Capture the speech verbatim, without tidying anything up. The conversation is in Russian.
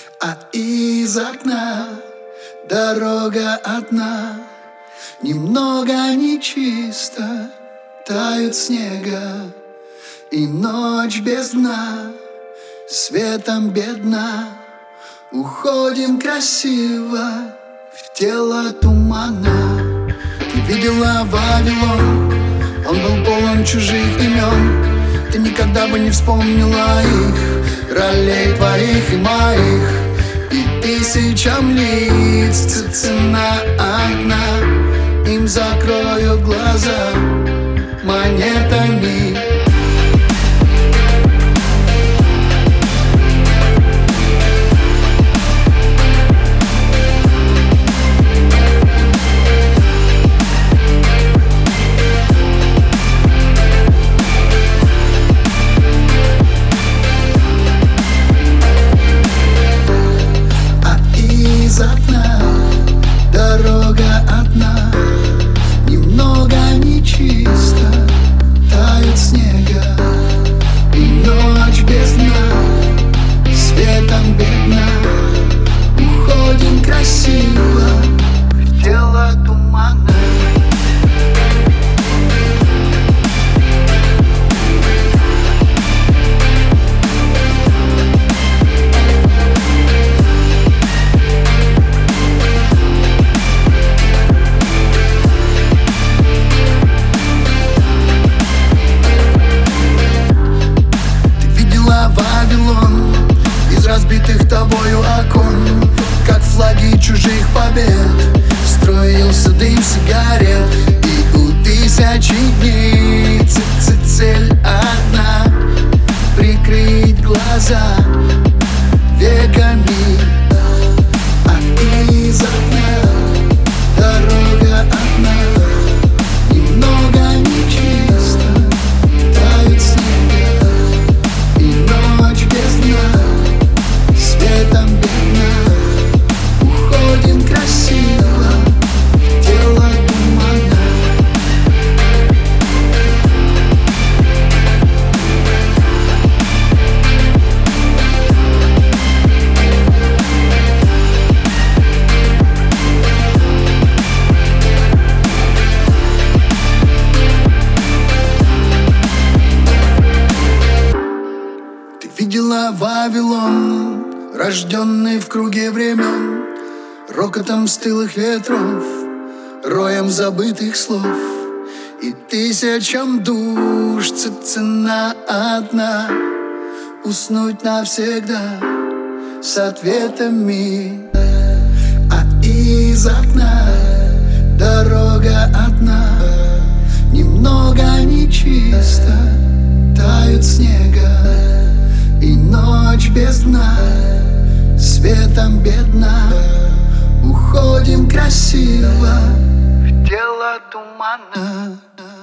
А из окна дорога одна, немного нечисто тают снега, и ночь без дна, светом бедна. Уходим красиво в тело тумана. Ты видела Вавилон, он был полон чужих имен. Ты никогда бы не вспомнила их, ролей твоих и моих, и тысячам лиц цена одна. Им закрою глаза монетами. Из окна дорога одна, немного нечисто тает снега, и ночь без дна, светом бедна. Уходим красиво в тело тумана. Вавилон из разбитых тобою окон, как флаги чужих побед, строился дым сигарет. И у тысячи дней цель одна — прикрыть глаза веками. А из окна дорога одна, немного нечисто тают снега, и ночь без дна, светом бедна. Уходим красиво в тело тумана. Видела Вавилон, рожденный в круге времен, рокотом стылых ветров, роем забытых слов, и тысячам душ цена одна — уснуть навсегда с ответами. А из окна дорога одна, немного нечисто тают снега, и ночь без дна, светом бедна. Уходим красиво в тело тумана.